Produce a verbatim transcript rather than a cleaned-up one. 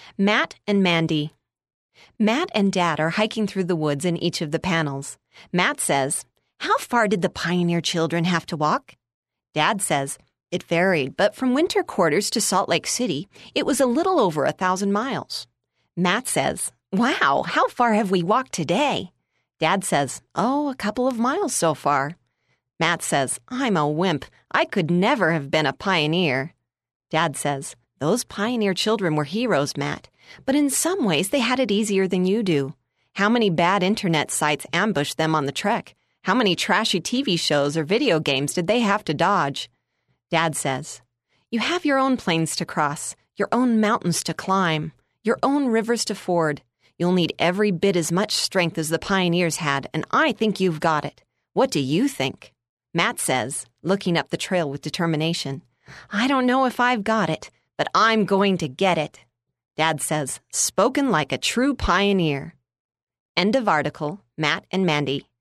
Matt and Mandy. Matt and Dad are hiking through the woods in each of the panels. Matt says, "How far did the pioneer children have to walk?" Dad says, "It varied, but from winter quarters to Salt Lake City, it was a little over a thousand miles." Matt says, "Wow, how far have we walked today?" Dad says, "Oh, a couple of miles so far." Matt says, "I'm a wimp. I could never have been a pioneer." Dad says, "Those pioneer children were heroes, Matt, but in some ways they had it easier than you do. How many bad internet sites ambushed them on the trek? How many trashy T V shows or video games did they have to dodge?" Dad says, "You have your own plains to cross, your own mountains to climb, your own rivers to ford. You'll need every bit as much strength as the pioneers had, and I think you've got it. What do you think?" Matt says, looking up the trail with determination, "I don't know if I've got it, but I'm going to get it." Dad says, "Spoken like a true pioneer." End of article, Matt and Mandy.